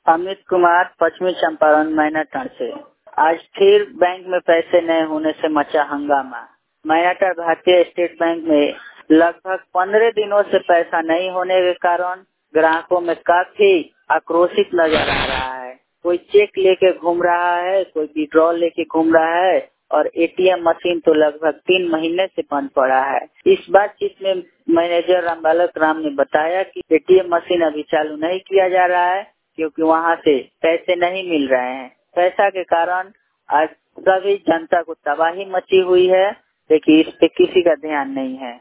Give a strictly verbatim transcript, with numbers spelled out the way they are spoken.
अमित कुमार, पश्चिमी चंपारण मैनाटांड़ से। आज फिर बैंक में पैसे नहीं होने से मचा हंगामा। मैनाटांड़ भारतीय स्टेट बैंक में लगभग पंद्रह दिनों से पैसा नहीं होने के कारण ग्राहकों में काफी आक्रोशित नजर आ रहा है। कोई चेक लेके घूम रहा है, कोई विड्रॉल लेके घूम रहा है और एटीएम मशीन तो लगभग तीन महीने से बंद पड़ा है। इस बातचीत में मैनेजर रामबालक राम ने बताया कि एटीएम मशीन अभी चालू नहीं किया जा रहा है क्योंकि वहां से पैसे नहीं मिल रहे हैं। पैसा के कारण आज सभी जनता को तबाही मची हुई है, लेकिन इस पे किसी का ध्यान नहीं है।